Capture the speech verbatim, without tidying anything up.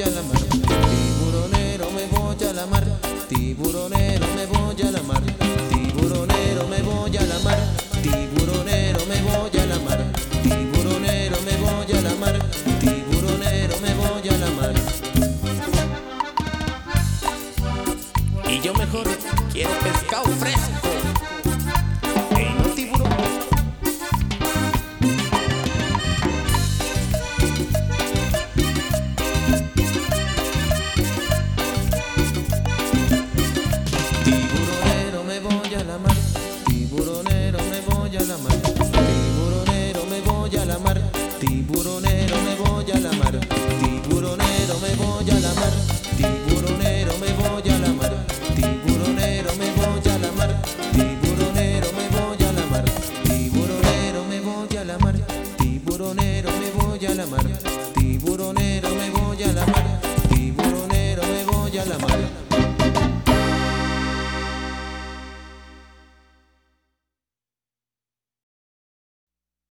voy a la mar. Tiburonero me voy a la mar. Tiburonero me voy a la mar. Tiburonero me voy a la mar. Tiburonero me voy a la mar. Tiburonero me voy a la mar. Tiburonero me voy a la mar. Y yo mejor quiero pescado fresco. Ey, no tiburón. Tiburonero me voy a la mar. Tiburonero me voy a la mar. Tiburonero me voy a la mar. Tiburonero me voy a la mar. Tiburonero me voy a la mar. Tiburonero me voy a la mar. Tiburonero me voy a la mar. Tiburonero me voy a la mar. Tiburonero me voy a la mar. Tiburonero me voy a la mar. Tiburonero me voy a la mar. Tiburonero me voy a la mar.